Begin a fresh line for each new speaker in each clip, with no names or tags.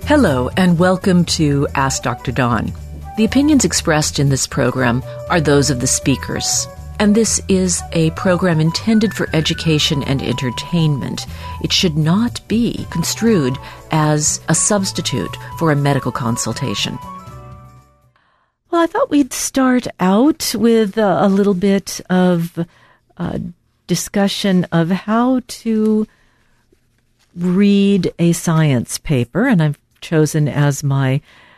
Hello, and welcome to Ask Dr. Dawn. The opinions expressed in this program are those of the speakers, and this is a program intended for education and entertainment. It should not be construed as a substitute for a medical consultation. Well, I thought we'd start out with a little bit of discussion of how to read a science paper, and I've chosen as my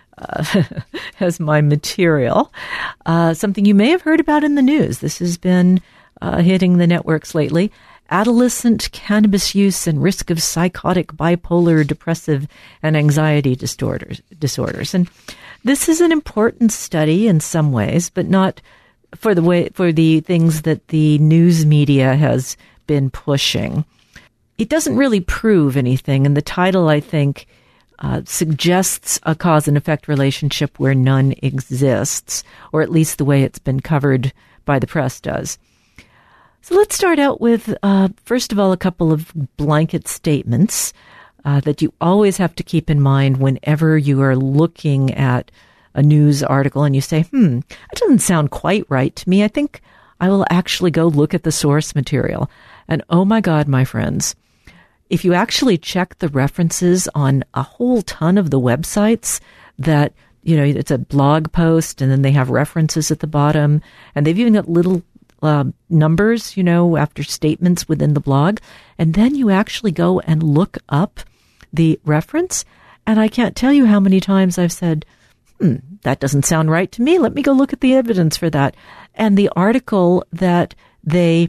material something you may have heard about in the news. This has been hitting the networks lately. Adolescent cannabis use and risk of psychotic, bipolar, depressive, and anxiety disorders. And this is an important study in some ways, but not for the things that the news media has been pushing. It doesn't really prove anything, and the title, I think, suggests a cause and effect relationship where none exists, or at least the way it's been covered by the press does. So let's start out with, first of all, a couple of blanket statements that you always have to keep in mind whenever you are looking at a news article and you say, that doesn't sound quite right to me. I think I will actually go look at the source material. And oh my God, my friends, if you actually check the references on a whole ton of the websites that, it's a blog post and then they have references at the bottom, and they've even got little numbers, after statements within the blog, and then you actually go and look up the reference, and I can't tell you how many times I've said, that doesn't sound right to me. Let me go look at the evidence for that. And the article that they've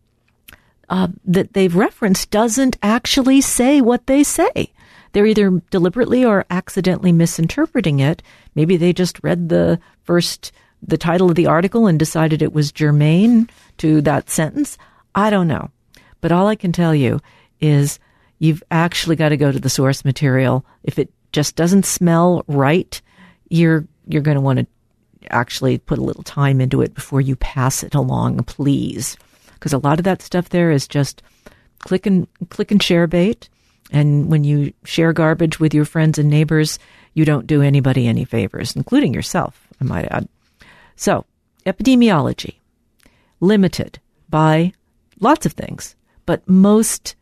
referenced doesn't actually say what they say. They're either deliberately or accidentally misinterpreting it. Maybe they just read the title of the article and decided it was germane to that sentence. I don't know. But all I can tell you is you've actually got to go to the source material. If it just doesn't smell right, you're going to want to actually put a little time into it before you pass it along, please. Because a lot of that stuff there is just click and share bait. And when you share garbage with your friends and neighbors, you don't do anybody any favors, including yourself, I might add. So, epidemiology, limited by lots of things, but most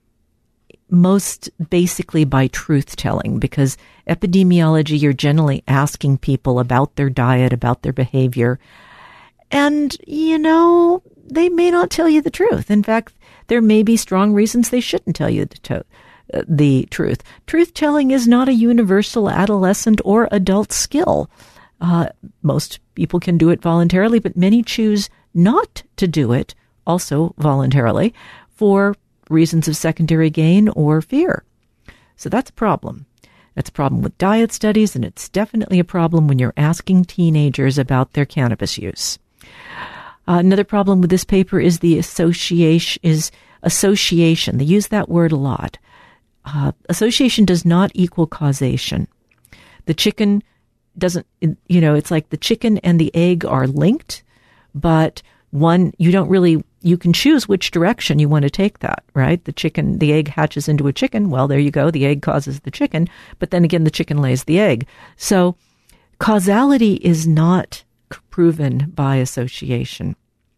basically by truth-telling, because epidemiology, you're generally asking people about their diet, about their behavior, and, they may not tell you the truth. In fact, there may be strong reasons they shouldn't tell you the truth. Truth-telling is not a universal adolescent or adult skill. Most people can do it voluntarily, but many choose not to do it, also voluntarily, for reasons of secondary gain or fear. So that's a problem. That's a problem with diet studies, and it's definitely a problem when you're asking teenagers about their cannabis use. Another problem with this paper is the association. They use that word a lot. Association does not equal causation. The chicken doesn't, it's like the chicken and the egg are linked, but you can choose which direction you want to take that, right? The egg hatches into a chicken. Well, there you go. The egg causes the chicken, but then again, the chicken lays the egg. So causality is not proven by association.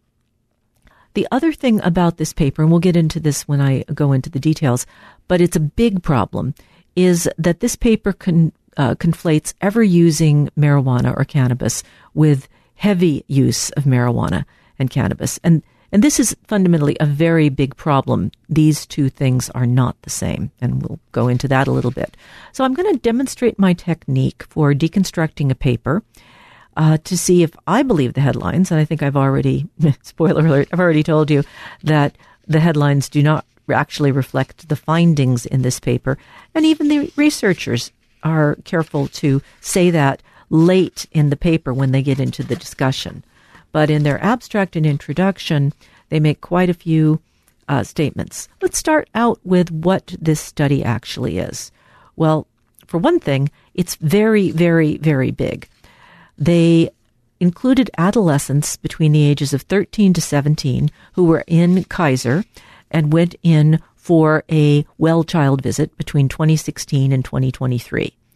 The other thing about this paper, and we'll get into this when I go into the details, but it's a big problem, is that this paper conflates ever using marijuana or cannabis with heavy use of marijuana and cannabis. And this is fundamentally a very big problem. These two things are not the same, and we'll go into that a little bit. So I'm going to demonstrate my technique for deconstructing a paper to see if I believe the headlines. And I think I've already, spoiler alert, I've already told you that the headlines do not actually reflect the findings in this paper. And even the researchers are careful to say that late in the paper when they get into the discussion. But in their abstract and introduction, they make quite a few statements. Let's start out with what this study actually is. Well, for one thing, it's very, very, very big. They included adolescents between the ages of 13 to 17 who were in Kaiser and went in for a well child visit between 2016 and 2023.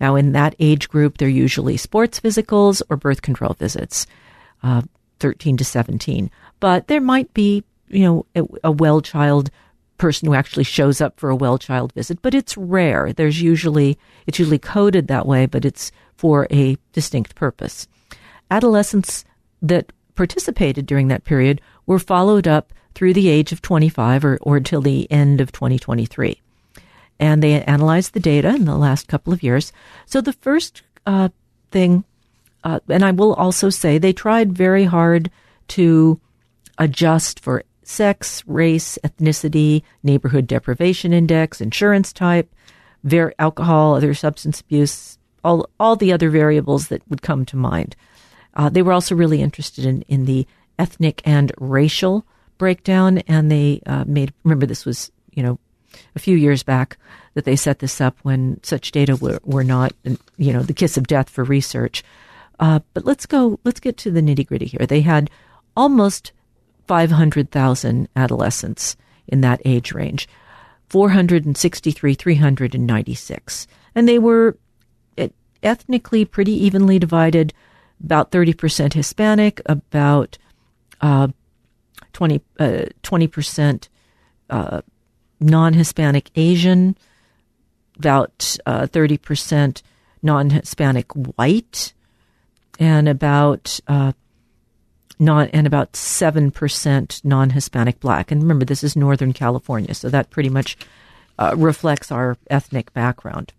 Now, in that age group, they're usually sports physicals or birth control visits, 13 to 17. But there might be, a well child person who actually shows up for a well child visit, but it's rare. It's usually coded that way, but it's for a distinct purpose. Adolescents that participated during that period were followed up through the age of 25 or until the end of 2023. And they analyzed the data in the last couple of years. So the first thing, and I will also say they tried very hard to adjust for sex, race, ethnicity, neighborhood deprivation index, insurance type, alcohol, other substance abuse, all the other variables that would come to mind. They were also really interested in the ethnic and racial breakdown, and they remember this was, a few years back that they set this up when such data were not, the kiss of death for research. But let's get to the nitty gritty here. They had almost 500,000 adolescents in that age range, 396. And they were ethnically pretty evenly divided, about 30% Hispanic, about 20% non-Hispanic Asian, about 30% non-Hispanic white, and about 7% non-Hispanic black. And remember, this is Northern California, so that pretty much reflects our ethnic background.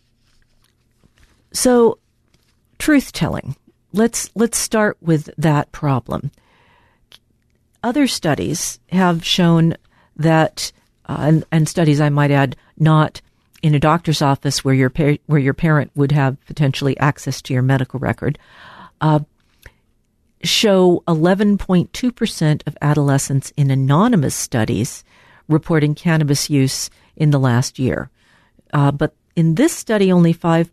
So, truth-telling. Let's start with that problem. Other studies have shown that, and studies I might add, not in a doctor's office where your parent would have potentially access to your medical record, show 11.2% of adolescents in anonymous studies reporting cannabis use in the last year. But in this study, only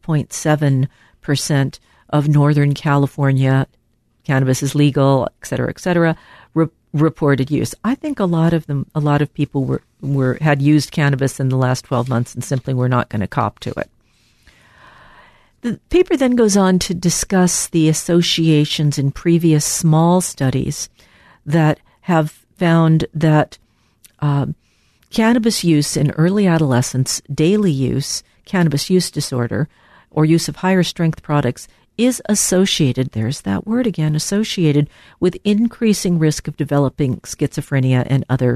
5.7% of Northern California, cannabis is legal, et cetera, reported use. I think a lot of people had used cannabis in the last 12 months and simply were not going to cop to it. The paper then goes on to discuss the associations in previous small studies that have found that cannabis use in early adolescence, daily use, cannabis use disorder, or use of higher strength products is associated, there's that word again, associated with increasing risk of developing schizophrenia and other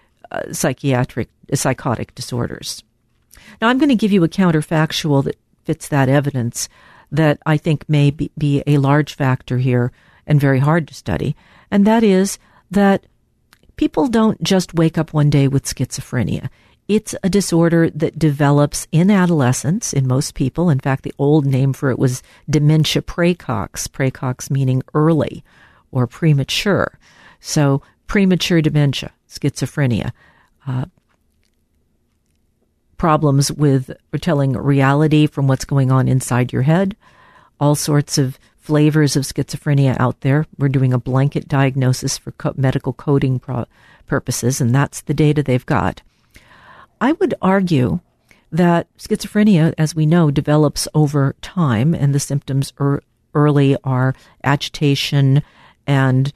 psychotic disorders. Now, I'm going to give you a counterfactual that fits that evidence that I think may be a large factor here and very hard to study, and that is that people don't just wake up one day with schizophrenia. It's a disorder that develops in adolescence in most people. In fact, the old name for it was dementia praecox meaning early or premature. So premature dementia, schizophrenia, problems with telling reality from what's going on inside your head, all sorts of flavors of schizophrenia out there. We're doing a blanket diagnosis for medical coding purposes, and that's the data they've got. I would argue that schizophrenia, as we know, develops over time, and the symptoms early are agitation and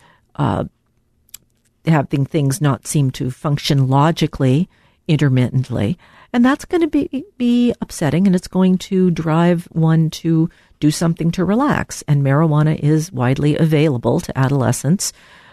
having things not seem to function logically intermittently. And that's going to be upsetting, and it's going to drive one to do something to relax. And marijuana is widely available to adolescents.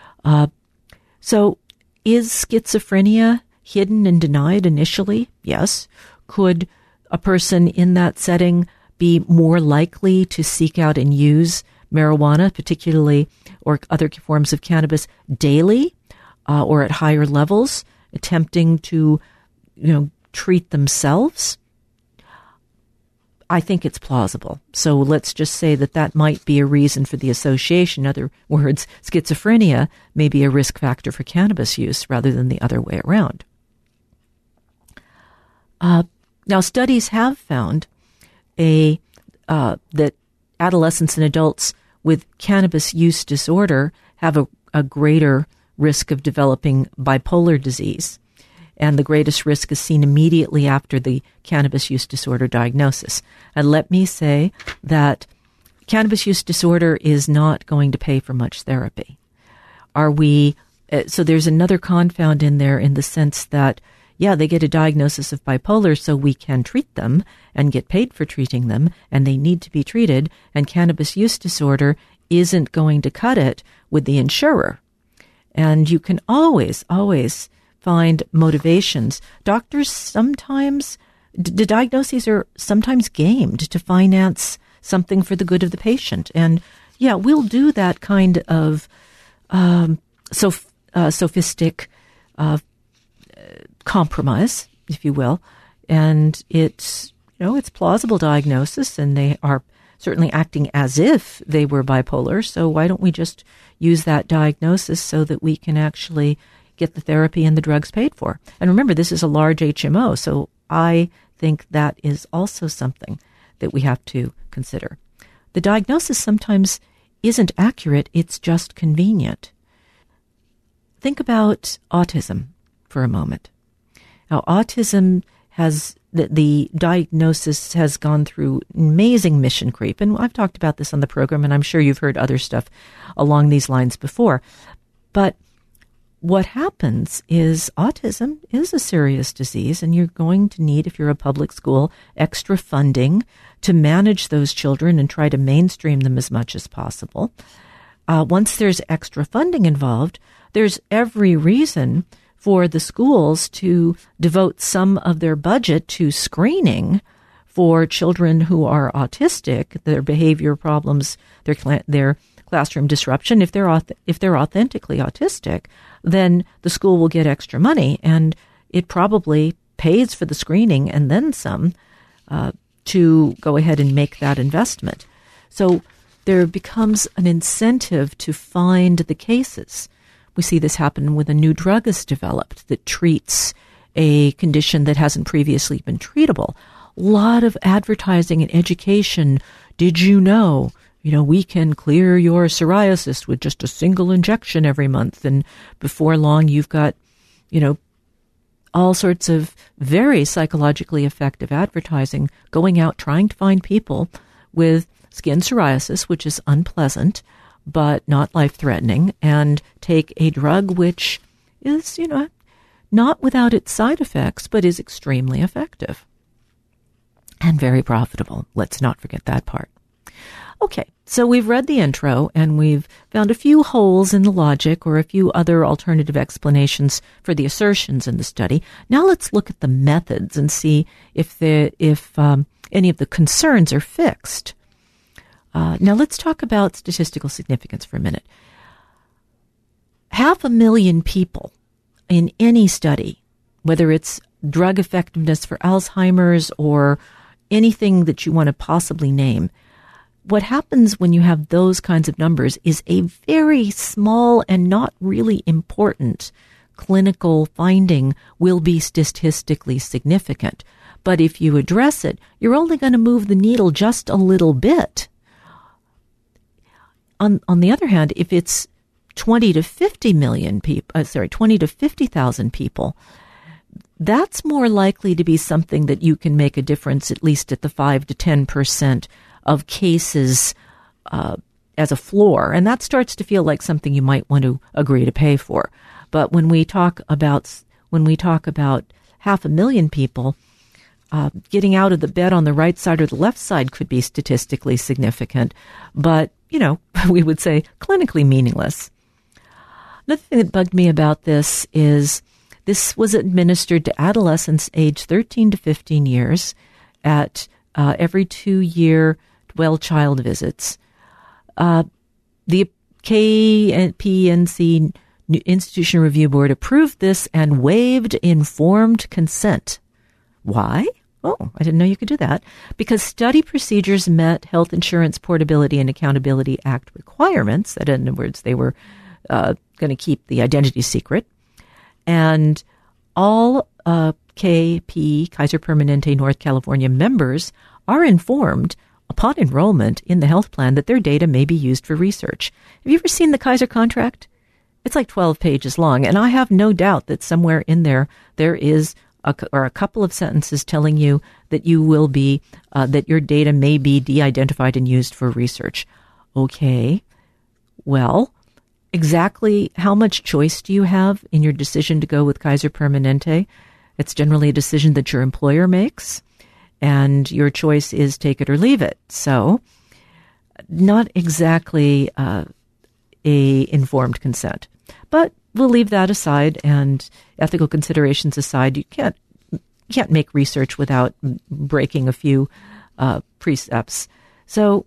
So is schizophrenia hidden and denied initially? Yes. Could a person in that setting be more likely to seek out and use marijuana, particularly, or other forms of cannabis daily, or at higher levels, attempting to, treat themselves? I think it's plausible. So let's just say that might be a reason for the association. In other words, schizophrenia may be a risk factor for cannabis use rather than the other way around. Now, studies have found that adolescents and adults with cannabis use disorder have a greater risk of developing bipolar disease. and the greatest risk is seen immediately after the cannabis use disorder diagnosis. And let me say that cannabis use disorder is not going to pay for much therapy. So there's another confound in there in the sense that, yeah, they get a diagnosis of bipolar so we can treat them and get paid for treating them, and they need to be treated, and cannabis use disorder isn't going to cut it with the insurer. And you can always find motivations. Doctors sometimes, the diagnoses are sometimes gamed to finance something for the good of the patient. And yeah, we'll do that kind of sophistic compromise, if you will. And it's plausible diagnosis, and they are certainly acting as if they were bipolar. So why don't we just use that diagnosis so that we can actually get the therapy and the drugs paid for? And remember, this is a large HMO, so I think that is also something that we have to consider. The diagnosis sometimes isn't accurate, it's just convenient. Think about autism for a moment. Now, autism has, the diagnosis has gone through amazing mission creep, and I've talked about this on the program, and I'm sure you've heard other stuff along these lines before. But what happens is autism is a serious disease, and you're going to need, if you're a public school, extra funding to manage those children and try to mainstream them as much as possible. Once there's extra funding involved, there's every reason for the schools to devote some of their budget to screening for children who are autistic, their behavior problems, their classroom disruption. If they're authentically autistic, then the school will get extra money, and it probably pays for the screening and then some to go ahead and make that investment. So there becomes an incentive to find the cases. We see this happen when a new drug is developed that treats a condition that hasn't previously been treatable. A lot of advertising and education. Did you know, we can clear your psoriasis with just a single injection every month. And before long, you've got, all sorts of very psychologically effective advertising going out trying to find people with skin psoriasis, which is unpleasant, but not life-threatening, and take a drug which is, not without its side effects, but is extremely effective and very profitable. Let's not forget that part. Okay, so we've read the intro, and we've found a few holes in the logic or a few other alternative explanations for the assertions in the study. Now let's look at the methods and see if any of the concerns are fixed. Now let's talk about statistical significance for a minute. 500,000 people in any study, whether it's drug effectiveness for Alzheimer's or anything that you want to possibly name, what happens when you have those kinds of numbers is a very small and not really important clinical finding will be statistically significant. But if you address it, you're only going to move the needle just a little bit. On the other hand, if it's 20 to 50,000 people, that's more likely to be something that you can make a difference, at least at the 5 to 10% of cases as a floor. And that starts to feel like something you might want to agree to pay for. But when we talk about 500,000 people, getting out of the bed on the right side or the left side could be statistically significant, but, we would say clinically meaningless. Another thing that bugged me about this is this was administered to adolescents aged 13 to 15 years at every 2-year well-child visits. The KPNC Institution Review Board approved this and waived informed consent. Why? Oh, I didn't know you could do that. Because study procedures met Health Insurance Portability and Accountability Act requirements. In other words, they were going to keep the identity secret. And all KP, Kaiser Permanente North California members are informed upon enrollment in the health plan that their data may be used for research. Have you ever seen the Kaiser contract? It's like 12 pages long. And I have no doubt that somewhere in there is a couple of sentences telling you that you will be, that your data may be de-identified and used for research. Okay, well, exactly how much choice do you have in your decision to go with Kaiser Permanente? It's generally a decision that your employer makes, and your choice is take it or leave it. So, not exactly a informed consent. But we'll leave that aside, and ethical considerations aside, you can't make research without breaking a few precepts. So,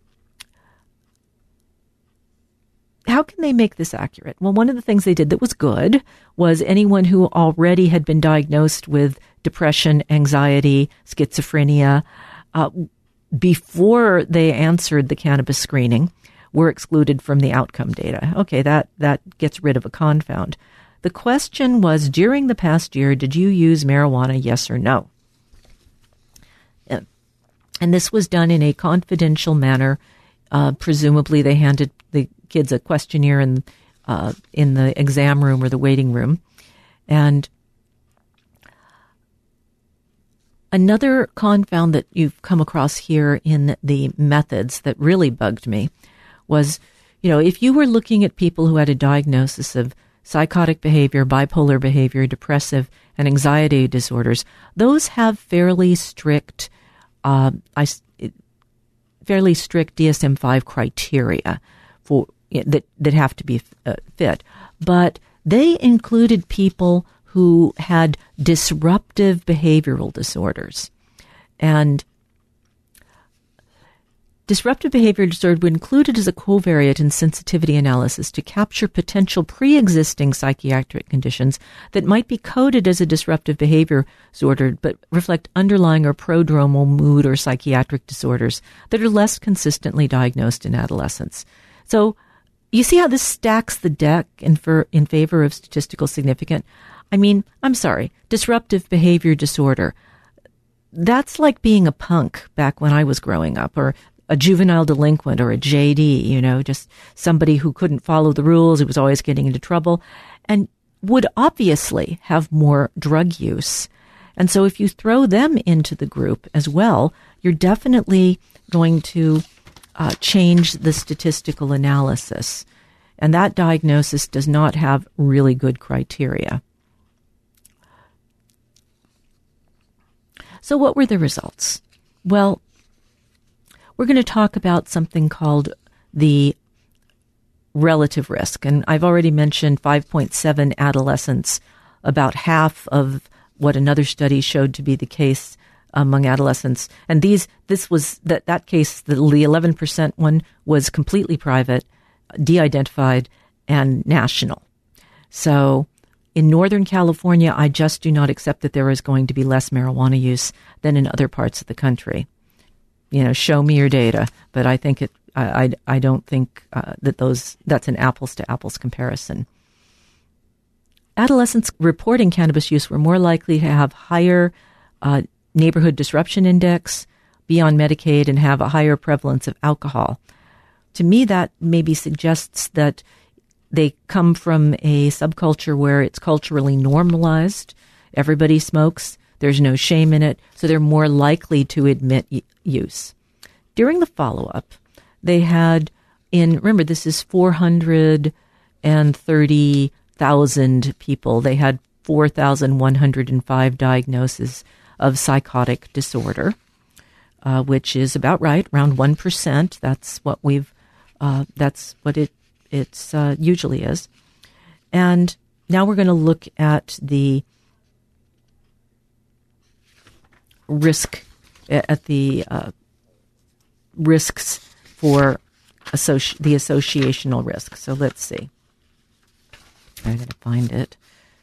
how can they make this accurate? Well, one of the things they did that was good was anyone who already had been diagnosed with depression, anxiety, schizophrenia, before they answered the cannabis screening, were excluded from the outcome data. Okay, that gets rid of a confound. The question was, during the past year, did you use marijuana, yes or no? And this was done in a confidential manner. Presumably, they handed the kids a questionnaire in the exam room or the waiting room. And another confound that you've come across here in the methods that really bugged me was, if you were looking at people who had a diagnosis of psychotic behavior, bipolar behavior, depressive, and anxiety disorders, those have fairly strict DSM-5 criteria for that have to be fit. But they included people who had disruptive behavioral disorders. And disruptive behavior disorder were included as a covariate in sensitivity analysis to capture potential pre-existing psychiatric conditions that might be coded as a disruptive behavior disorder but reflect underlying or prodromal mood or psychiatric disorders that are less consistently diagnosed in adolescence. So you see how this stacks the deck in favor of statistical significance? I mean, I'm sorry, disruptive behavior disorder. That's like being a punk back when I was growing up, or a juvenile delinquent, or a JD, just somebody who couldn't follow the rules, who was always getting into trouble, and would obviously have more drug use. And so if you throw them into the group as well, you're definitely going to change the statistical analysis. And that diagnosis does not have really good criteria. So what were the results? Well, we're going to talk about something called the relative risk. And I've already mentioned 5.7 adolescents, about half of what another study showed to be the case among adolescents. And that case, the 11% one, was completely private, de-identified, and national. So in Northern California, I just do not accept that there is going to be less marijuana use than in other parts of the country. Show me your data, but I think I don't think that's an apples to apples comparison. Adolescents reporting cannabis use were more likely to have higher neighborhood disruption index, be on Medicaid, and have a higher prevalence of alcohol. To me, that maybe suggests that they come from a subculture where it's culturally normalized. Everybody smokes. There's no shame in it, so they're more likely to admit use. During the follow-up, they had, remember, this is 430,000 people. They had 4,105 diagnoses of psychotic disorder, which is about right, around 1%. That's what it usually is. And now we're going to look at the risks for the associational risk. So let's see. I'm going to find it.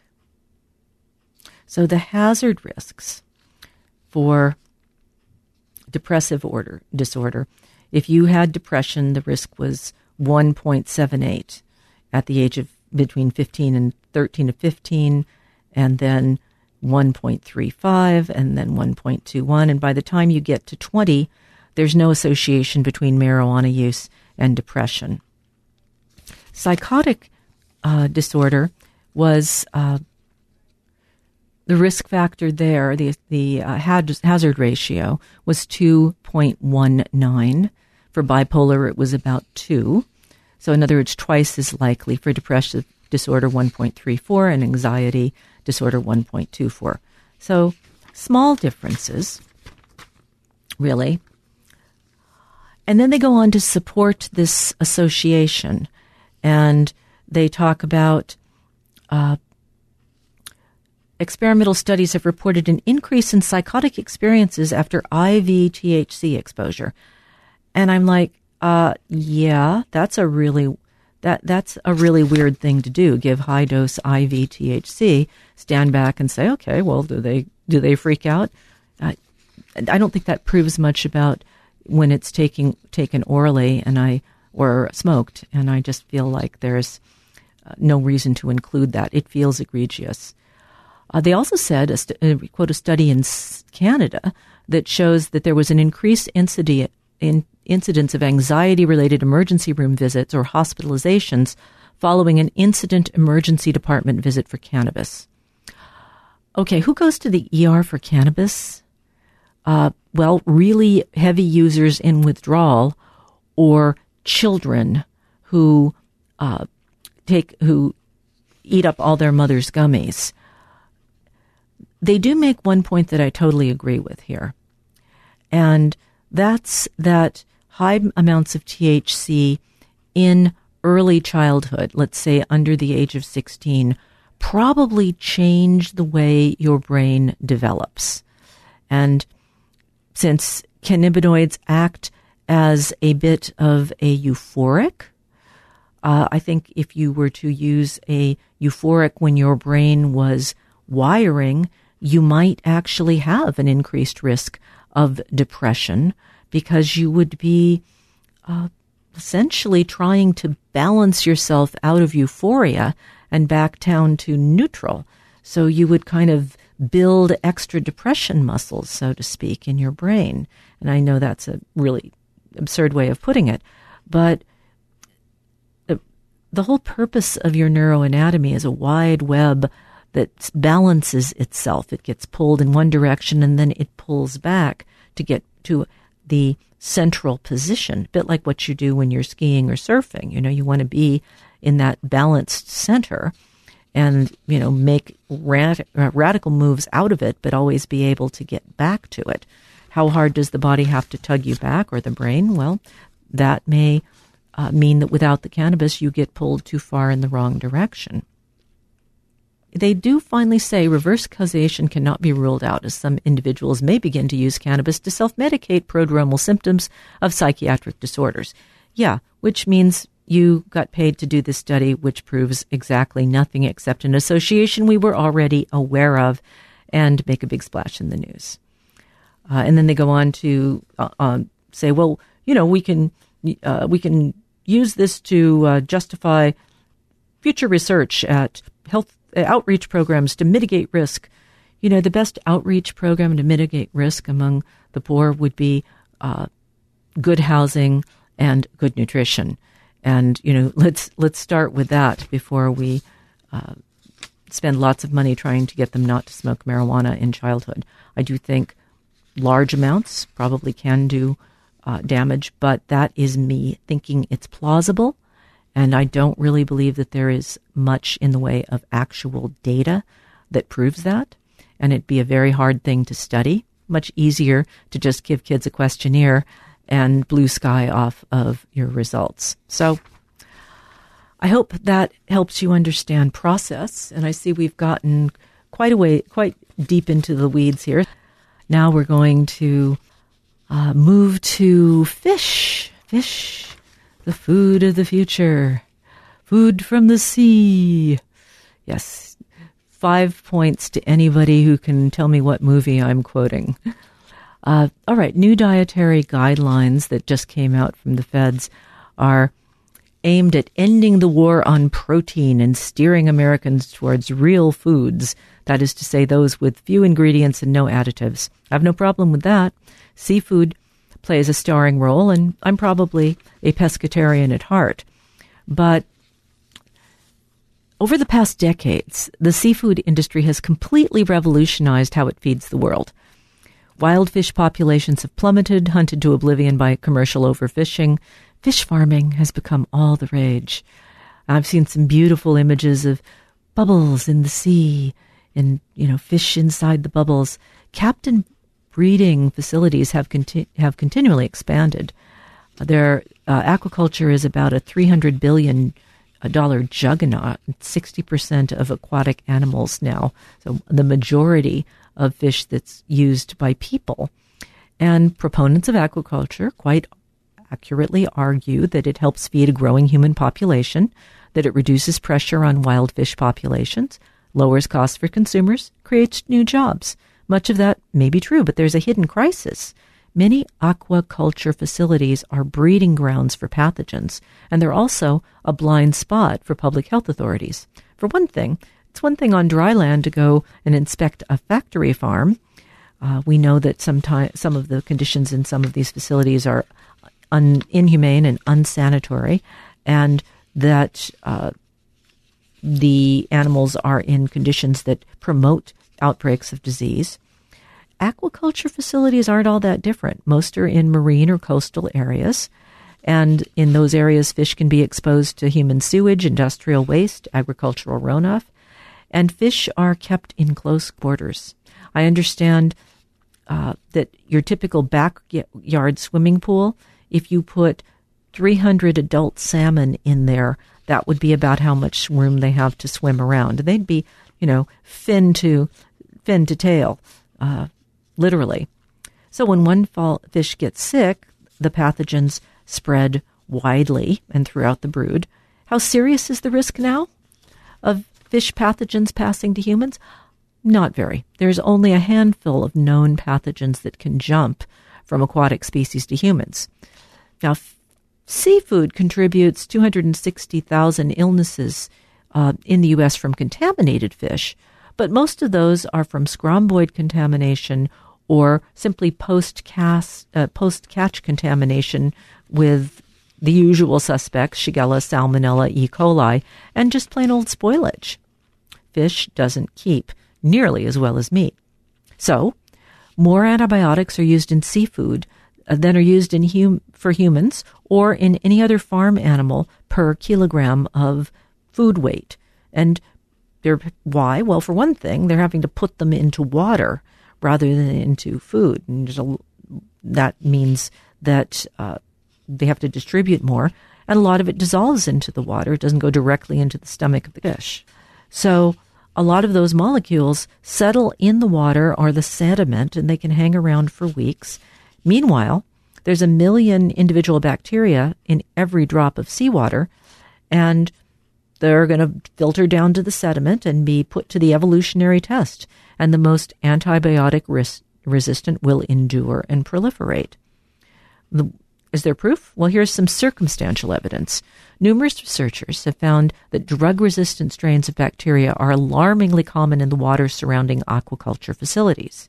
So the hazard risks for depressive disorder, if you had depression, the risk was 1.78 at the age of between 13 to 15, and then 1.35, and then 1.21. And by the time you get to 20, there's no association between marijuana use and depression. Psychotic disorder was the risk factor there, the hazard ratio was 2.19. For bipolar, it was about 2. So in other words, twice as likely. For depressive disorder, 1.34, and anxiety disorder, 1.24. So small differences, really. And then they go on to support this association, and they talk about experimental studies have reported an increase in psychotic experiences after IV THC exposure. And I'm like, yeah, that's a really weird thing to do. Give high dose IV THC, stand back and say, okay, well, do they freak out? I don't think that proves much about when it's taken orally or smoked, and I just feel like there's no reason to include that. It feels egregious. They also said, quote, a study in Canada that shows that there was an increased incidence of anxiety-related emergency room visits or hospitalizations following an incident emergency department visit for cannabis. Okay, who goes to the ER for cannabis? Well, really heavy users in withdrawal or children who eat up all their mother's gummies. They do make one point that I totally agree with here, and that's that high amounts of THC in early childhood, let's say under the age of 16, probably change the way your brain develops. And since cannabinoids act as a bit of a euphoric, I think if you were to use a euphoric when your brain was wiring, you might actually have an increased risk of depression because you would be essentially trying to balance yourself out of euphoria and back down to neutral. So you would kind of build extra depression muscles, so to speak, in your brain. And I know that's a really absurd way of putting it, but the whole purpose of your neuroanatomy is a wide web that balances itself. It gets pulled in one direction and then it pulls back to get to the central position, a bit like what you do when you're skiing or surfing. You know, you want to be in that balanced center and, you know, make radical moves out of it, but always be able to get back to it. How hard does the body have to tug you back, or the brain? Well, that may mean that without the cannabis, you get pulled too far in the wrong direction. They do finally say reverse causation cannot be ruled out, as some individuals may begin to use cannabis to self-medicate prodromal symptoms of psychiatric disorders. Yeah, which means you got paid to do this study, which proves exactly nothing except an association we were already aware of, and make a big splash in the news. And then they go on to say, well, you know, we can use this to justify future research at health outreach programs to mitigate risk. You know, the best outreach program to mitigate risk among the poor would be good housing and good nutrition. And, you know, let's start with that before we spend lots of money trying to get them not to smoke marijuana in childhood. I do think large amounts probably can do damage, but that is me thinking it's plausible. And I don't really believe that there is much in the way of actual data that proves that. And it'd be a very hard thing to study. Much easier to just give kids a questionnaire and blue sky off of your results. So I hope that helps you understand process. And I see we've gotten quite deep into the weeds here. Now we're going to move to fish. Fish. The food of the future. Food from the sea. Yes. 5 points to anybody who can tell me what movie I'm quoting. All right. New dietary guidelines that just came out from the feds are aimed at ending the war on protein and steering Americans towards real foods. That is to say, those with few ingredients and no additives. I have no problem with that. Seafood plays a starring role, and I'm probably a pescatarian at heart. But Over the past decades, the seafood industry has completely revolutionized how it feeds the world. Wild fish populations have plummeted, hunted to oblivion by commercial overfishing. Fish farming has become all the rage. I've seen some beautiful images of bubbles in the sea and, fish inside the bubbles. Captive breeding facilities have continually expanded. Their aquaculture is about a $300 billion juggernaut, 60% of aquatic animals now. So the majority of fish that's used by people. And proponents of aquaculture quite accurately argue that it helps feed a growing human population, that it reduces pressure on wild fish populations, lowers costs for consumers, creates new jobs. Much of that may be true, but there's a hidden crisis. Many aquaculture facilities are breeding grounds for pathogens, and they're also a blind spot for public health authorities. For one thing, it's one thing on dry land to go and inspect a factory farm. We know that some of the conditions in some of these facilities are inhumane and unsanitary, and that the animals are in conditions that promote outbreaks of disease. Aquaculture facilities aren't all that different. Most are in marine or coastal areas, and in those areas, fish can be exposed to human sewage, industrial waste, agricultural runoff, and fish are kept in close quarters. I understand that your typical backyard swimming pool, if you put 300 adult salmon in there, that would be about how much room they have to swim around. They'd be, fin to tail, literally. So when one fish gets sick, the pathogens spread widely and throughout the brood. How serious is the risk now of fish pathogens passing to humans? Not very. There's only a handful of known pathogens that can jump from aquatic species to humans. Now, seafood contributes 260,000 illnesses in the U.S. from contaminated fish, but most of those are from scromboid contamination or simply post-catch contamination with the usual suspects, Shigella, Salmonella, E. coli, and just plain old spoilage. Fish doesn't keep nearly as well as meat. So, more antibiotics are used in seafood than are used for humans or in any other farm animal per kilogram of food weight. And why? Well, for one thing, they're having to put them into water rather than into food. And that means that they have to distribute more, and a lot of it dissolves into the water. It doesn't go directly into the stomach of the fish. So a lot of those molecules settle in the water or the sediment, and they can hang around for weeks. Meanwhile, there's 1 million individual bacteria in every drop of seawater, and they're going to filter down to the sediment and be put to the evolutionary test, and the most antibiotic resistant will endure and proliferate. Is there proof? Well, here's some circumstantial evidence. Numerous researchers have found that drug-resistant strains of bacteria are alarmingly common in the water surrounding aquaculture facilities.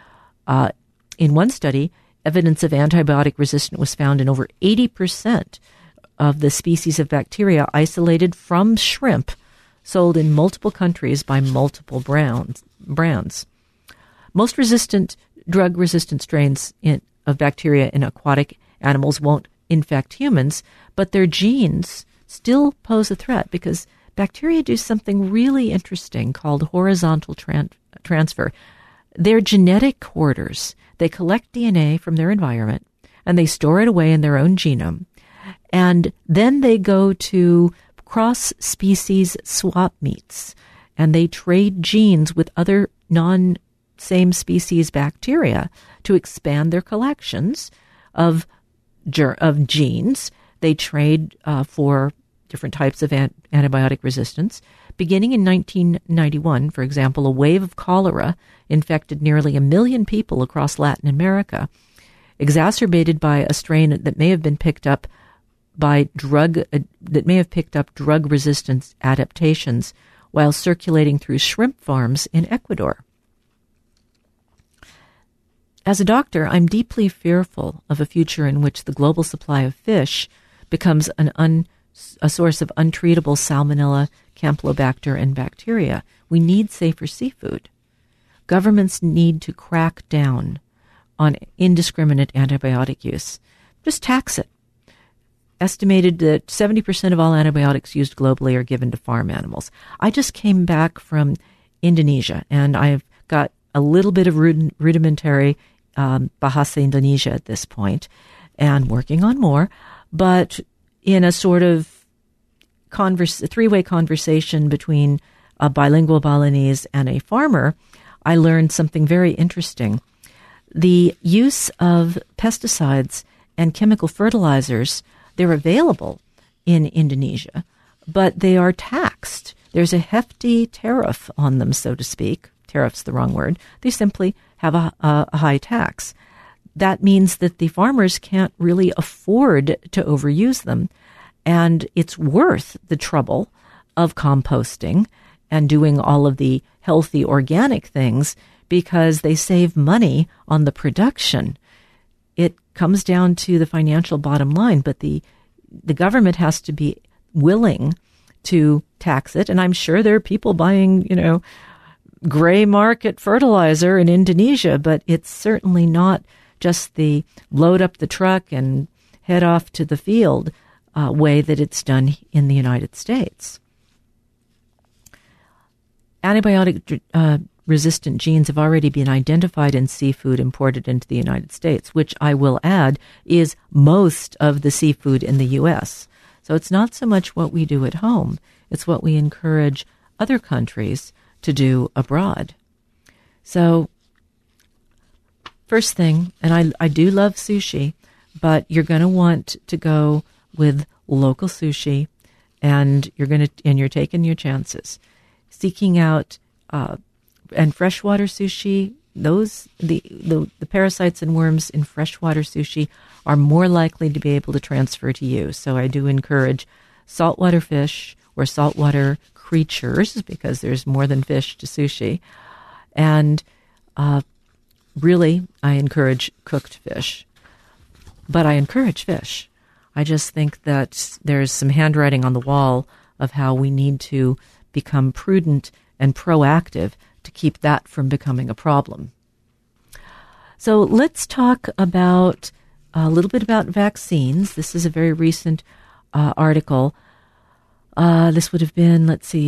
In one study, evidence of antibiotic resistance was found in over 80% of the species of bacteria isolated from shrimp sold in multiple countries by multiple brands. Most drug-resistant strains of bacteria in aquatic animals won't infect humans, but their genes still pose a threat because bacteria do something really interesting called horizontal transfer. They're genetic hoarders. They collect DNA from their environment and they store it away in their own genome. And then they go to cross-species swap meets and they trade genes with other non-same species bacteria to expand their collections of genes. They trade for different types of antibiotic resistance. Beginning in 1991, for example, a wave of cholera infected nearly 1 million people across Latin America, exacerbated by a strain that may have been picked up by drug resistance adaptations while circulating through shrimp farms in Ecuador. As a doctor, I'm deeply fearful of a future in which the global supply of fish becomes an a source of untreatable Salmonella, Campylobacter, and bacteria. We need safer seafood. Governments need to crack down on indiscriminate antibiotic use. Just tax it. Estimated that 70% of all antibiotics used globally are given to farm animals. I just came back from Indonesia, and I've got a little bit of rudimentary Bahasa Indonesia at this point, and working on more, but in a sort of three-way conversation between a bilingual Balinese and a farmer, I learned something very interesting. The use of pesticides and chemical fertilizers, they're available in Indonesia, but they are taxed. There's a hefty tariff on them, so to speak. Tariff's the wrong word. They simply have a high tax. That means that the farmers can't really afford to overuse them, and it's worth the trouble of composting and doing all of the healthy organic things because they save money on the production. It comes down to the financial bottom line, but the government has to be willing to tax it. And I'm sure there are people buying, gray market fertilizer in Indonesia, but it's certainly not just the load up the truck and head off to the field way that it's done in the United States. Antibiotic resistant genes have already been identified in seafood imported into the United States, which I will add is most of the seafood in the U.S. So it's not so much what we do at home, it's what we encourage other countries to do abroad. So first thing, and I do love sushi, but you're going to want to go with local sushi, and you're taking your chances. Seeking out and freshwater sushi, the parasites and worms in freshwater sushi are more likely to be able to transfer to you. So I do encourage saltwater fish or saltwater creatures, because there's more than fish to sushi. And really, I encourage cooked fish. But I encourage fish. I just think that there's some handwriting on the wall of how we need to become prudent and proactive to keep that from becoming a problem. So let's talk about a little bit about vaccines. This is a very recent article. This would have been,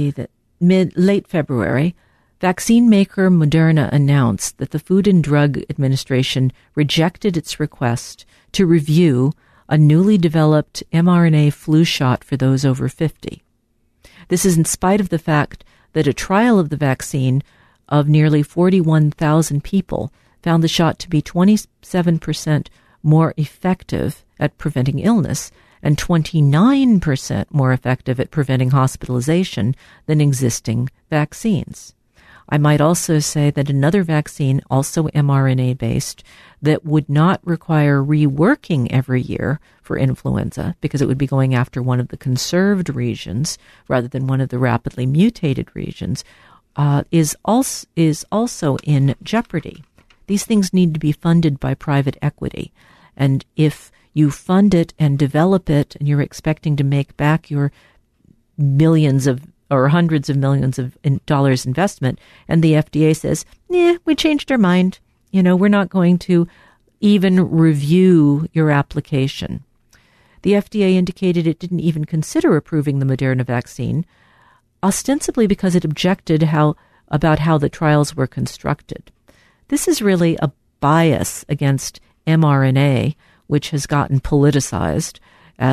late February. Vaccine maker Moderna announced that the Food and Drug Administration rejected its request to review a newly developed mRNA flu shot for those over 50. This is in spite of the fact that a trial of the vaccine of nearly 41,000 people found the shot to be 27% more effective at preventing illness and 29% more effective at preventing hospitalization than existing vaccines. I might also say that another vaccine, also mRNA-based, that would not require reworking every year for influenza, because it would be going after one of the conserved regions rather than one of the rapidly mutated regions, is also in jeopardy. These things need to be funded by private equity. And if you fund it and develop it and you're expecting to make back your millions of or hundreds of millions of dollars investment, and the FDA says, we changed our mind. We're not going to even review your application. The FDA indicated it didn't even consider approving the Moderna vaccine, ostensibly because it objected about how the trials were constructed. This is really a bias against mRNA, which has gotten politicized,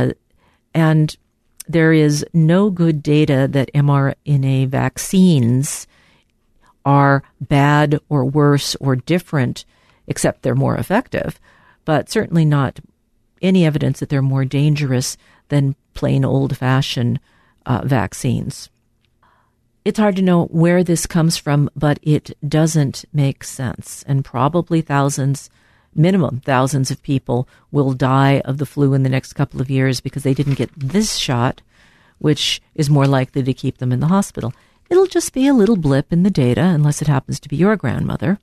and there is no good data that mRNA vaccines are bad or worse or different, except they're more effective, but certainly not any evidence that they're more dangerous than plain old-fashioned vaccines. It's hard to know where this comes from, but it doesn't make sense, and probably minimum thousands of people will die of the flu in the next couple of years because they didn't get this shot, which is more likely to keep them in the hospital. It'll just be a little blip in the data, unless it happens to be your grandmother.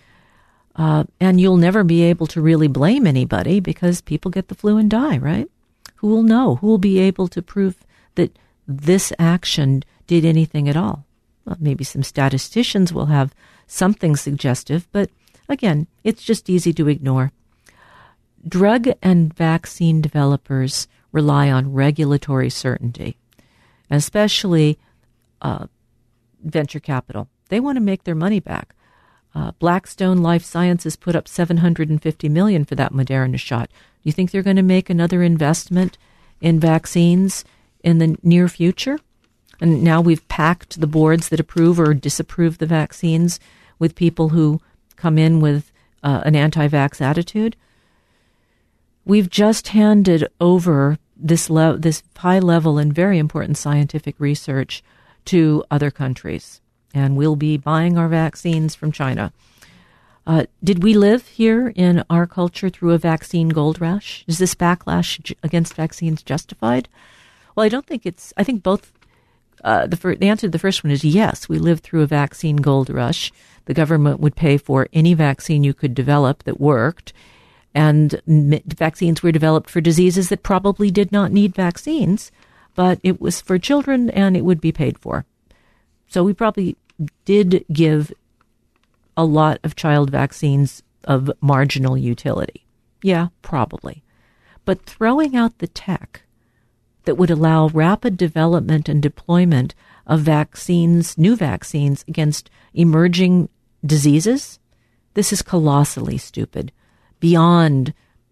And you'll never be able to really blame anybody because people get the flu and die, right? Who will know? Who will be able to prove that this action did anything at all. Well, maybe some statisticians will have something suggestive, but again, it's just easy to ignore. Drug and vaccine developers rely on regulatory certainty, especially venture capital. They want to make their money back. Blackstone Life Sciences put up $750 million for that Moderna shot. Do you think they're going to make another investment in vaccines in the near future? And now we've packed the boards that approve or disapprove the vaccines with people who come in with an anti-vax attitude. We've just handed over this high level and very important scientific research to other countries, and we'll be buying our vaccines from China. Did we live here in our culture through a vaccine gold rush? Is this backlash against vaccines justified? Well, I don't think it's. I think both. The answer to the first one is yes. We lived through a vaccine gold rush. The government would pay for any vaccine you could develop that worked, and vaccines were developed for diseases that probably did not need vaccines, but it was for children and it would be paid for. So we probably did give a lot of child vaccines of marginal utility. Yeah, probably. But throwing out the tech that would allow rapid development and deployment of vaccines, new vaccines against emerging diseases, this is colossally stupid, beyond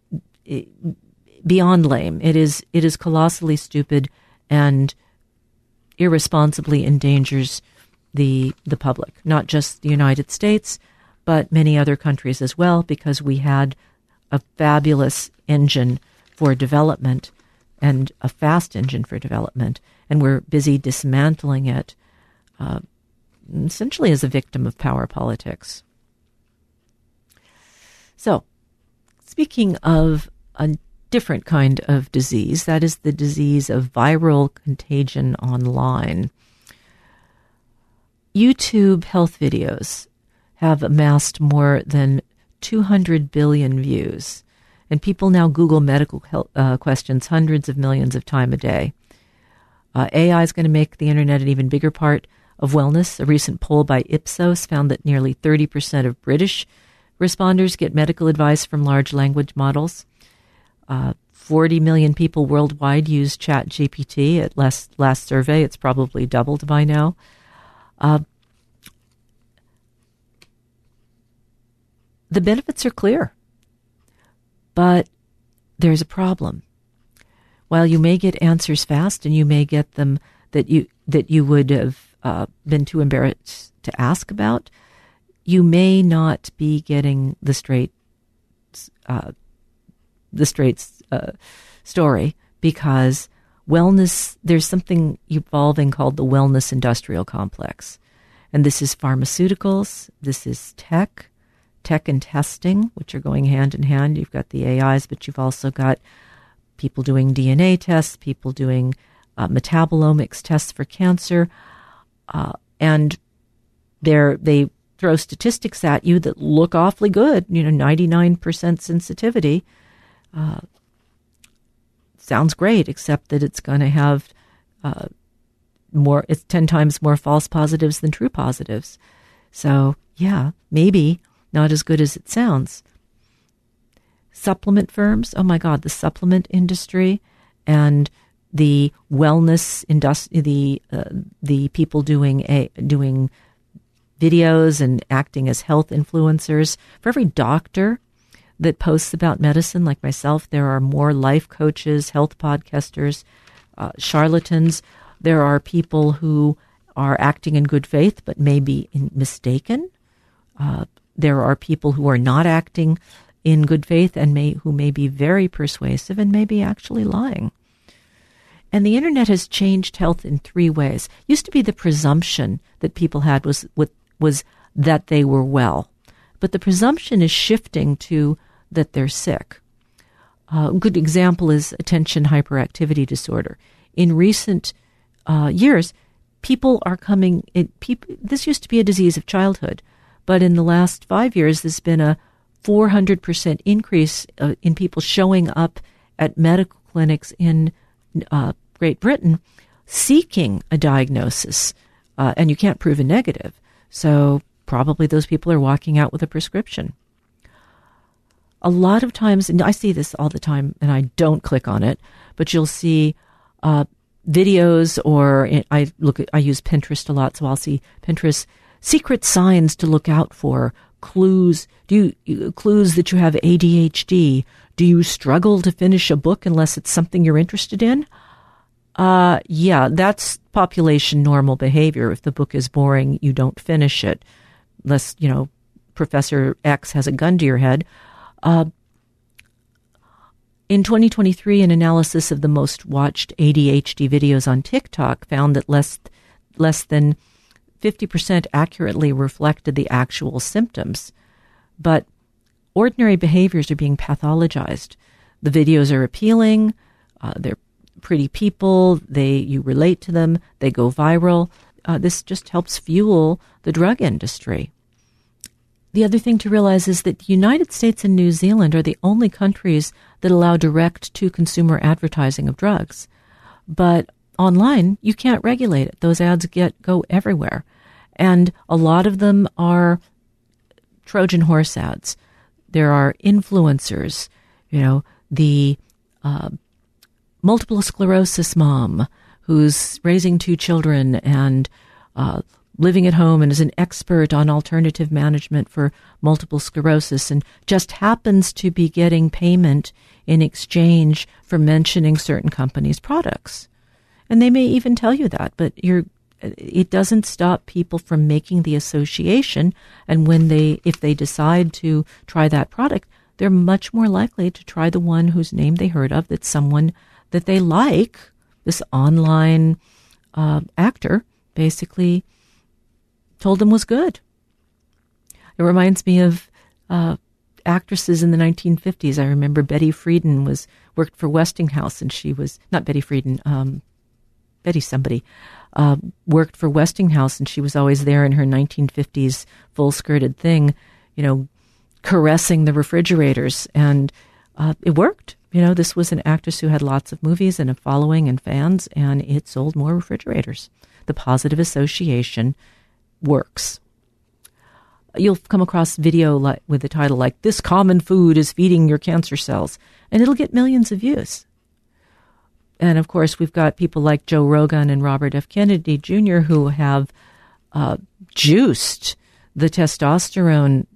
lame. It is colossally stupid and irresponsibly endangers the public, not just the United States, but many other countries as well, because we had a fabulous engine for development and a fast engine for development, and we're busy dismantling it, essentially as a victim of power politics. So, speaking of a different kind of disease, that is the disease of viral contagion online. YouTube health videos have amassed more than 200 billion views, and people now Google medical health, questions hundreds of millions of times a day. AI is going to make the internet an even bigger part of wellness. A recent poll by Ipsos found that nearly 30% of British responders get medical advice from large language models. 40 million people worldwide use ChatGPT. At last survey, it's probably doubled by now. The benefits are clear, but there's a problem. While you may get answers fast, and you may get them that you would have been too embarrassed to ask about, you may not be getting the straight story, because wellness, there's something evolving called the wellness industrial complex. And this is pharmaceuticals, this is tech and testing, which are going hand in hand. You've got the AIs, but you've also got people doing DNA tests, people doing metabolomics tests for cancer, and they throw statistics at you that look awfully good. 99% sensitivity. Sounds great, except that it's going to have it's 10 times more false positives than true positives. So, yeah, maybe not as good as it sounds. Supplement firms, oh my God, the supplement industry and the wellness industry, the people doing videos and acting as health influencers. For every doctor that posts about medicine, like myself, there are more life coaches, health podcasters, charlatans. There are people who are acting in good faith but may be mistaken. There are people who are not acting in good faith and who may be very persuasive and may be actually lying. And the internet has changed health in 3 ways. Used to be the presumption that people had was that they were well, but the presumption is shifting to that they're sick. A good example is attention hyperactivity disorder. In recent years, people are coming. This used to be a disease of childhood, but in the last 5 years, there's been a 400% increase in people showing up at medical clinics in Great Britain seeking a diagnosis, and you can't prove a negative. So probably those people are walking out with a prescription. A lot of times, and I see this all the time, and I don't click on it, but you'll see videos, or I use Pinterest a lot, so I'll see Pinterest secret signs to look out for, clues. Clues that you have ADHD? Do you struggle to finish a book unless it's something you're interested in? Yeah, that's population normal behavior. If the book is boring, you don't finish it, unless Professor X has a gun to your head. In 2023, an analysis of the most watched ADHD videos on TikTok found that less than 50% accurately reflected the actual symptoms. But ordinary behaviors are being pathologized. The videos are appealing. They're pretty people. You relate to them. They go viral. This just helps fuel the drug industry. The other thing to realize is that the United States and New Zealand are the only countries that allow direct-to-consumer advertising of drugs. But online, you can't regulate it. Those ads go everywhere. And a lot of them are Trojan horse ads. There are influencers, the multiple sclerosis mom who's raising 2 children and living at home and is an expert on alternative management for multiple sclerosis and just happens to be getting payment in exchange for mentioning certain companies' products. And they may even tell you that, but it doesn't stop people from making the association. And if they decide to try that product, they're much more likely to try the one whose name they heard of, that's someone that they like. This online actor basically told them was good. It reminds me of actresses in the 1950s. I remember Betty Friedan worked for Westinghouse, and she was not Betty Friedan, Betty somebody worked for Westinghouse, and she was always there in her 1950s full skirted thing, caressing the refrigerators, and it worked. This was an actress who had lots of movies and a following and fans, and it sold more refrigerators. The positive association works. You'll come across video with the title like, "This common food is feeding your cancer cells," and it'll get millions of views. And of course, we've got people like Joe Rogan and Robert F. Kennedy Jr. who have juiced the testosterone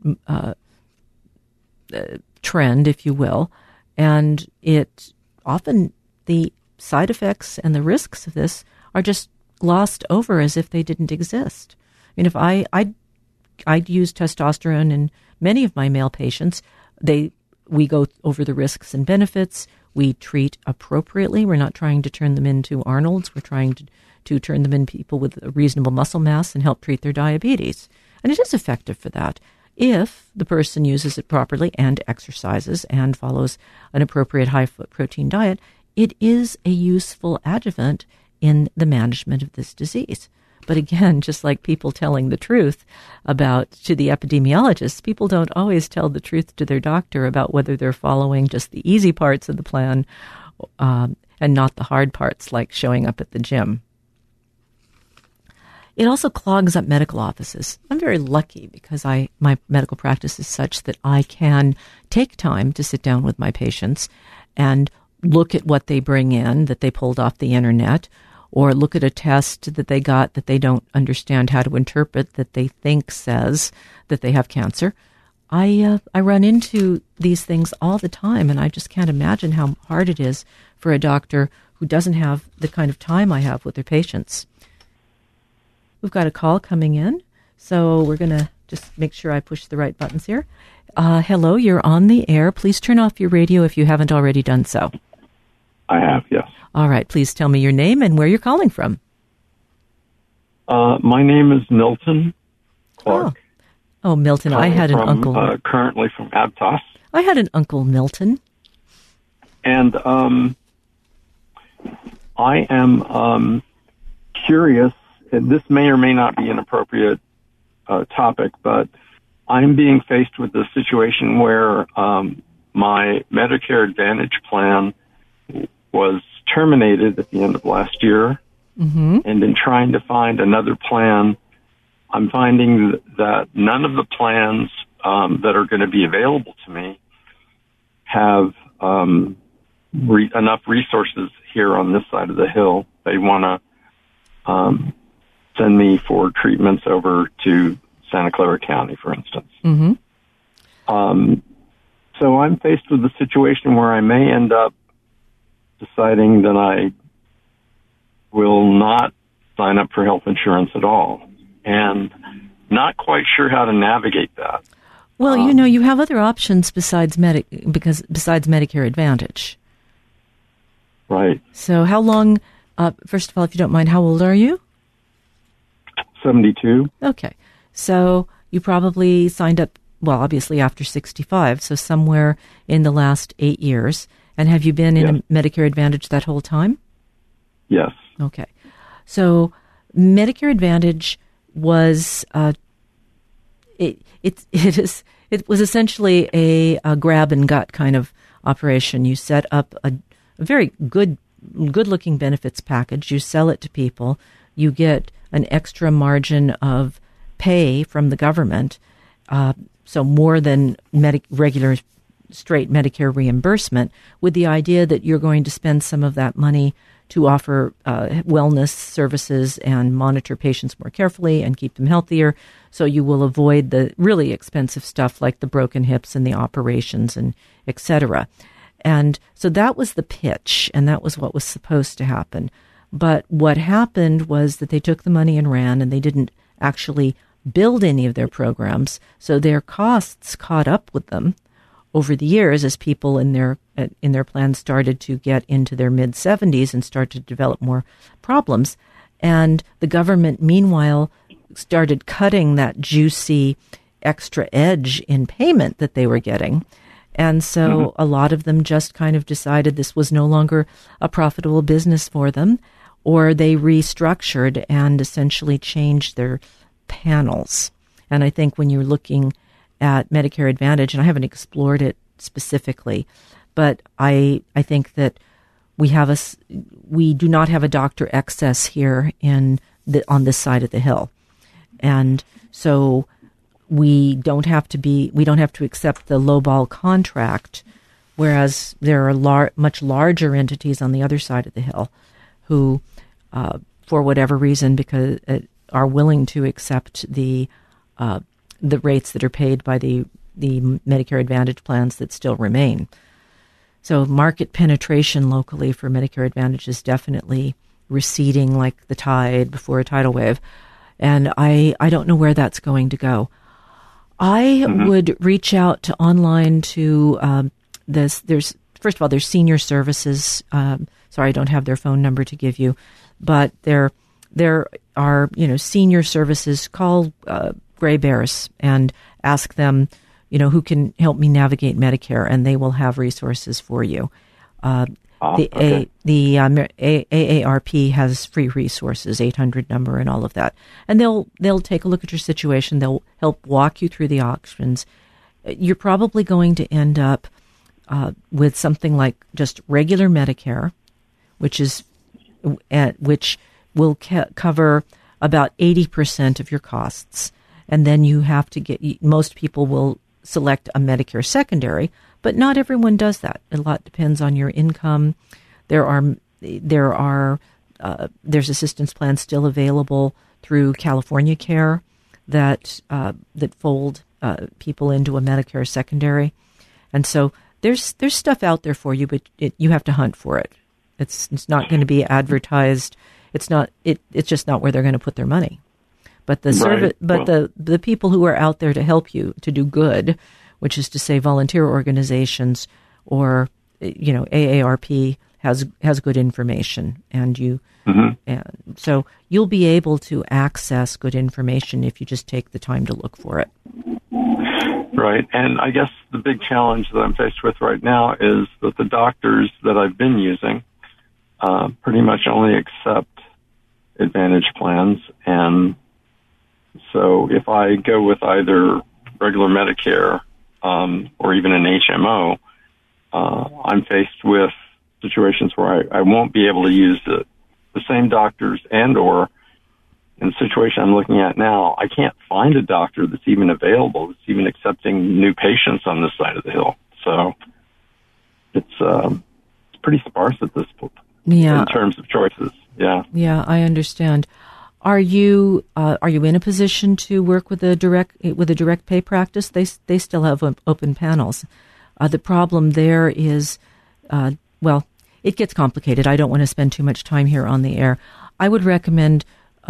trend, if you will, and often the side effects and the risks of this are just glossed over as if they didn't exist. I mean, if I'd use testosterone in many of my male patients, we go over the risks and benefits. We treat appropriately. We're not trying to turn them into Arnolds. We're trying to turn them into people with a reasonable muscle mass and help treat their diabetes. And it is effective for that if the person uses it properly and exercises and follows an appropriate high-protein diet. It is a useful adjuvant in the management of this disease. But again, just like people telling the truth to the epidemiologists, people don't always tell the truth to their doctor about whether they're following just the easy parts of the plan and not the hard parts, like showing up at the gym. It also clogs up medical offices. I'm very lucky because my medical practice is such that I can take time to sit down with my patients and look at what they bring in that they pulled off the internet, or look at a test that they got that they don't understand how to interpret that they think says that they have cancer. I run into these things all the time, and I just can't imagine how hard it is for a doctor who doesn't have the kind of time I have with their patients. We've got a call coming in, so we're going to just make sure I push the right buttons here. Hello, you're on the air. Please turn off your radio if you haven't already done so.
I have, yes.
All right, please tell me your name and where you're calling from.
My name is Milton Clark.
Oh, Milton, I had an uncle.
Currently from Aptos.
I had an uncle, Milton.
And I am curious, and this may or may not be an appropriate topic, but I'm being faced with a situation where my Medicare Advantage plan was terminated at the end of last year,
Mm-hmm.
And in trying to find another plan, I'm finding that none of the plans that are going to be available to me have enough resources here on this side of the hill. They want to send me for treatments over to Santa Clara County, for instance.
Mm-hmm.
So I'm faced with a situation where I may end up deciding that I will not sign up for health insurance at all, and not quite sure how to navigate that.
Well, you have other options besides Medicare Advantage.
Right.
So how long, first of all, if you don't mind, how old are you?
72.
Okay. So you probably signed up, well, obviously after 65, so somewhere in the last 8 years. And have you been in a Medicare Advantage that whole time?
Yes.
Okay. So Medicare Advantage was, it was essentially a grab and gut kind of operation. You set up a very good-looking benefits package. You sell it to people. You get an extra margin of pay from the government, so more than regular straight Medicare reimbursement, with the idea that you're going to spend some of that money to offer wellness services and monitor patients more carefully and keep them healthier, so you will avoid the really expensive stuff like the broken hips and the operations and et cetera. And so that was the pitch, and that was what was supposed to happen. But what happened was that they took the money and ran, and they didn't actually build any of their programs, so their costs caught up with them over the years as people in their plans started to get into their mid-70s and start to develop more problems. And the government, meanwhile, started cutting that juicy extra edge in payment that they were getting. And so a lot of them just kind of decided this was no longer a profitable business for them, or they restructured and essentially changed their panels. And I think when you're looking at Medicare Advantage, and I haven't explored it specifically, but I think that we do not have a doctor excess here on this side of the hill. And so we don't have to accept the lowball contract, whereas there are much larger entities on the other side of the hill who, for whatever reason, because are willing to accept the rates that are paid by the Medicare Advantage plans that still remain. So market penetration locally for Medicare Advantage is definitely receding like the tide before a tidal wave. And I don't know where that's going to go. I would reach out to online to this. First of all, there's senior services. Sorry, I don't have their phone number to give you, but there are senior services. Call Gray Bears and ask them, who can help me navigate Medicare, and they will have resources for you. The AARP has free resources, 800 number and all of that. And they'll take a look at your situation. They'll help walk you through the options. You're probably going to end up with something like just regular Medicare, which will cover about 80% of your costs. And then you have to most people will select a Medicare secondary, but not everyone does that. A lot depends on your income. There's assistance plans still available through California Care that fold people into a Medicare secondary, and so there's stuff out there for you, but you have to hunt for it. It's not going to be advertised. It's just not where they're going to put their money. But the people who are out there to help you to do good, which is to say volunteer organizations or AARP has good information, and and so you'll be able to access good information if you just take the time to look for it.
Right, and I guess the big challenge that I'm faced with right now is that the doctors that I've been using pretty much only accept Advantage plans, and so if I go with either regular Medicare or even an HMO, I'm faced with situations where I won't be able to use the same doctors or in the situation I'm looking at now, I can't find a doctor that's even available, that's even accepting new patients on this side of the hill. So it's pretty sparse at this point in terms of choices. Yeah.
Yeah, I understand. Are you in a position to work with a direct pay practice? They still have open panels. The problem there is, it gets complicated. I don't want to spend too much time here on the air. I would recommend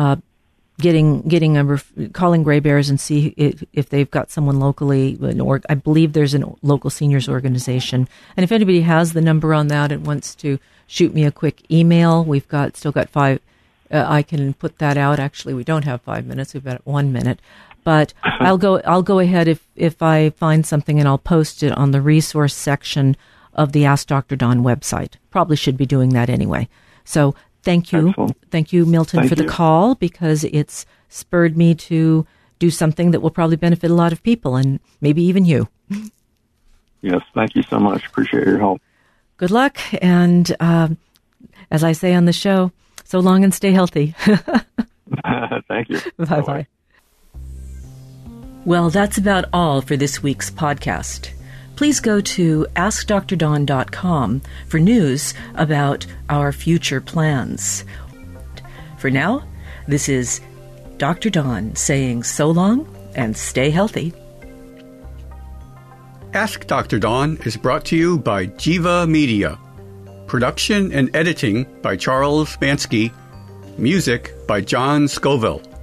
calling Gray Bears and see if they've got someone locally. Or I believe there's a local seniors organization, and if anybody has the number on that and wants to shoot me a quick email, we've still got 5. I can put that out. Actually, we don't have 5 minutes. We've got 1 minute. But I'll go ahead if I find something, and I'll post it on the resource section of the Ask Dr. Don website. Probably should be doing that anyway. So thank you.
Excellent.
Thank you, Milton, for the call, because it's spurred me to do something that will probably benefit a lot of people, and maybe even you.
Yes, thank you so much. Appreciate your help.
Good luck, and as I say on the show, so long and stay healthy.
Thank you.
Bye-bye. Well, that's about all for this week's podcast. Please go to AskDrDon.com for news about our future plans. For now, this is Dr. Don saying so long and stay healthy.
Ask Dr. Don is brought to you by Jiva Media. Production and editing by Charles Bansky. Music by John Scoville.